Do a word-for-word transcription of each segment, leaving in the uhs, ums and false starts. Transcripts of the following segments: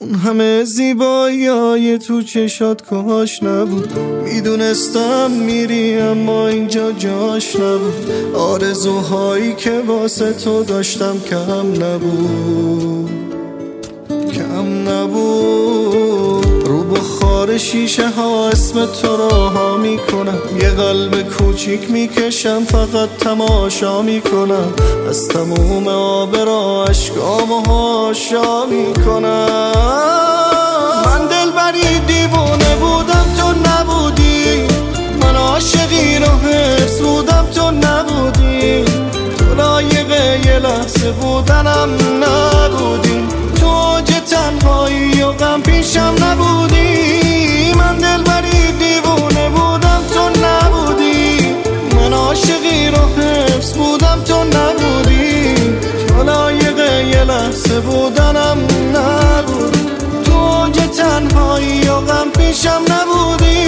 اون همه زیبایی تو چشات کاش نبود. میدونستم میری اما اینجا جاش نبود. آرزوهایی که واسه تو داشتم کم نبود، کم نبود. رو بخار شیشه ها اسم تو راها میکنم، یه قلب کوچیک میکشم فقط تماشا میکنم. از تموم آبرا عشقامو هاشا میکنم. من دلبری دیوونه بودم تو نبودی، من عاشقی رو حرص بودم تو نبودی. تو لایق یه لحظه بودنم نبودی، تو اوج تنهایی و غم پیشم نبودی. من دلبری دیوونه بودم تو نبودی، من عاشقی رو حفظ بودم تو نبودی. تو لایق یه لحظه بودنم نبودی، تو اوج تنهایی و غم پیشم نبودی.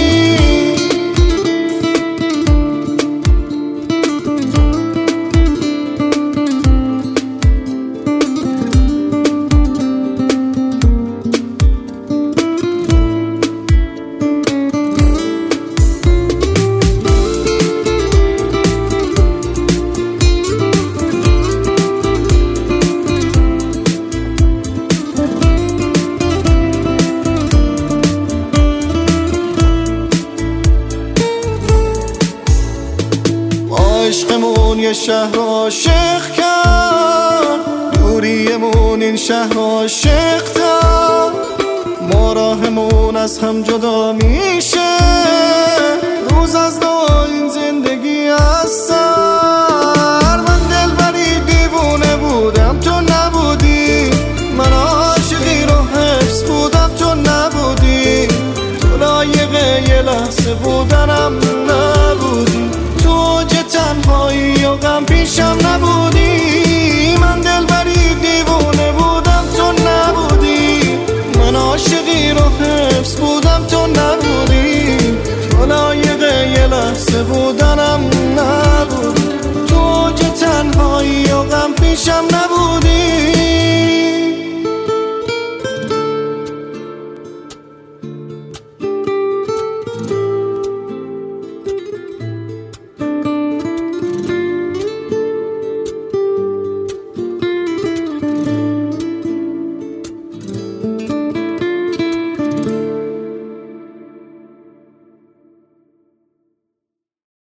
عشقمون یه شهر عاشق کرد، دوریمون این شهر عاشق کرد. ما راهمون از هم جدا میشه، روز از نو این زندگی هستم.